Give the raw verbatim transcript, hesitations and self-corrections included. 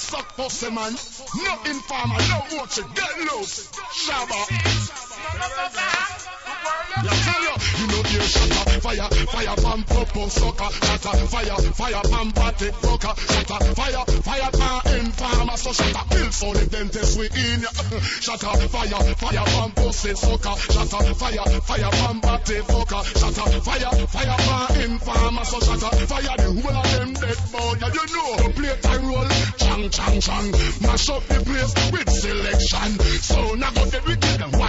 suck pussy man. No informer, no watch it, get loose. Shabba. I tell you, you know you shatter, fire, fire, pam, popo, sucker, shatter, fire, fire, pam, party, broker, shatter, fire, fire, pam, informer, so shatter, kill so the dentist we in ya, shatter, fire, fire, pam, pussy, sucker, shatter, fire, fire, pam, party, broker, shatter, fire, fire, pam, informer, so shatter, fire, the whole of them dead boy, yeah, you know, the plate and roll, chang, chang, chang, mash up the place with selection, so now go get wicked and